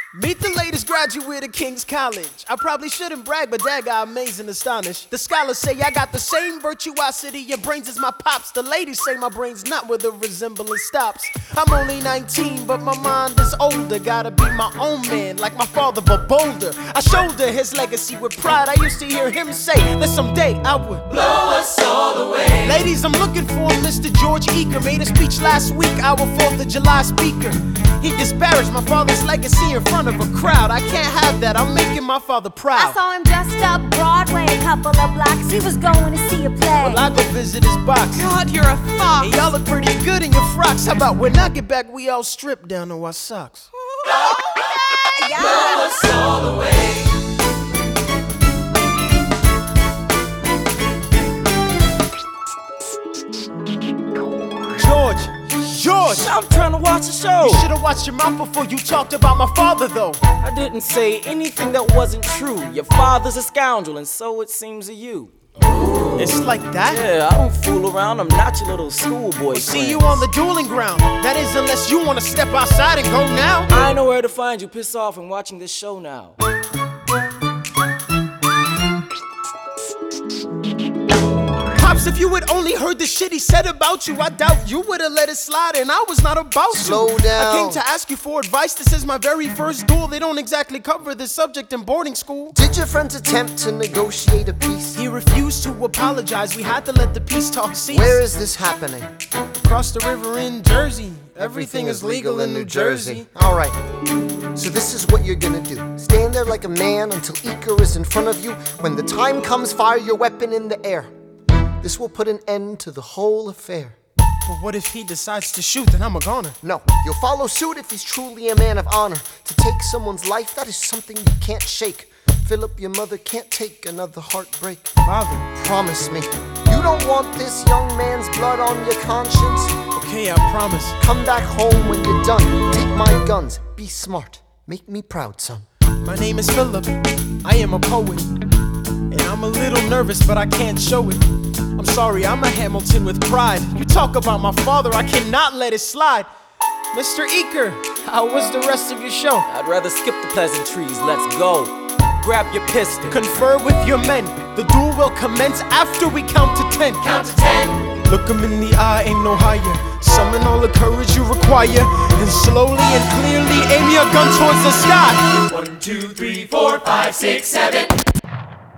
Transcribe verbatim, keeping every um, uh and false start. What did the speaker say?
Meet the latest graduate of King's College. I probably shouldn't brag, but dad got amazing astonished. The scholars say I got the same virtuosity and brains as my pops. The ladies say my brain's not where the resemblance stops. I'm only nineteen, but my mind is older. Gotta be my own man, like my father, but bolder. I shoulder his legacy with pride. I used to hear him say that someday I would blow us all away. Ladies, I'm looking for Mister George Eaker. Made a speech last week, our fourth of July speaker. He disparaged my father's legacy in front of a crowd. I can't have that, I'm making my father proud. I saw him just up Broadway, a couple of blocks. He was going to see a play. Well, I go visit his box. God, you're a fox. Hey, y'all look pretty good in your frocks. How about when I get back, we all strip down to our socks? Okay, yeah. Blow us all away. George, George! I'm trying to watch the show. You should've watched your mouth before you talked about my father, though. I didn't say anything that wasn't true. Your father's a scoundrel, and so it seems to you. It's like that? Yeah, I don't fool around. I'm not your little schoolboy. See you on the dueling ground. That is, unless you wanna step outside and go now. I know where to find you. Piss off and watching this show now. Pops, if you had only heard the shit he said about you, I doubt you would've let it slide, and I was not about to. Slow down. I came to ask you for advice. This is my very first duel. They don't exactly cover this subject in boarding school. Did your friends attempt to negotiate a peace? He refused to apologize. We had to let the peace talk cease. Where is this happening? Across the river in Jersey. Everything is legal in New Jersey. Alright, so this is what you're gonna do. Stand there like a man until Eaker is in front of you. When the time comes, fire your weapon in the air. This will put an end to the whole affair. But what if he decides to shoot, then I'm a goner? No, you'll follow suit if he's truly a man of honor. To take someone's life, that is something you can't shake. Philip, your mother can't take another heartbreak. Father, promise me, you don't want this young man's blood on your conscience. Okay, I promise. Come back home when you're done. Take my guns, be smart, make me proud, son. My name is Philip, I am a poet. And I'm a little nervous, but I can't show it. I'm sorry, I'm a Hamilton with pride. You talk about my father, I cannot let it slide. Mister Eaker, how was the rest of your show? I'd rather skip the pleasantries. Let's go. Grab your pistol. Confer with your men. The duel will commence after we count to ten. Count to ten. Look him in the eye, ain't no higher. Summon all the courage you require. And slowly and clearly aim your gun towards the sky. One, two, three, four, five, six, seven.